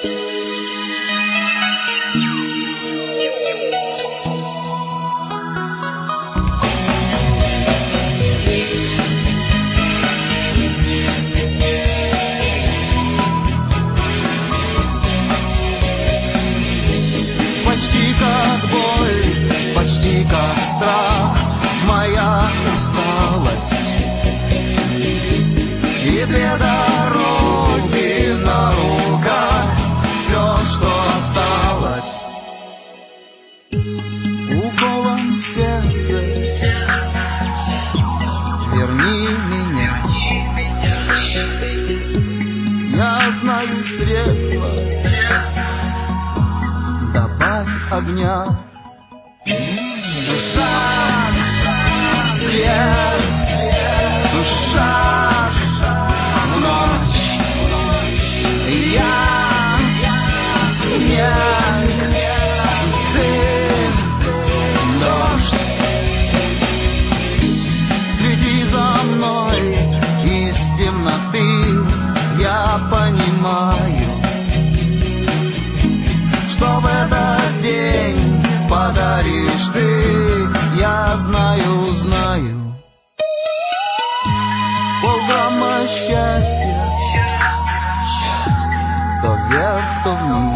Почти как боль, почти как страх, моя усталость. И две дороги на руках, все, что осталось. Уколом в сердце верни меня. Я знаю средства, добавь огня. Душа, свет, душа в ночь. Я снег, ты дождь. Следи за мной из темноты, я понимаю, что в этот день подаришь ты, я знаю, знаю. Полграмма счастья, то вверх, то вниз.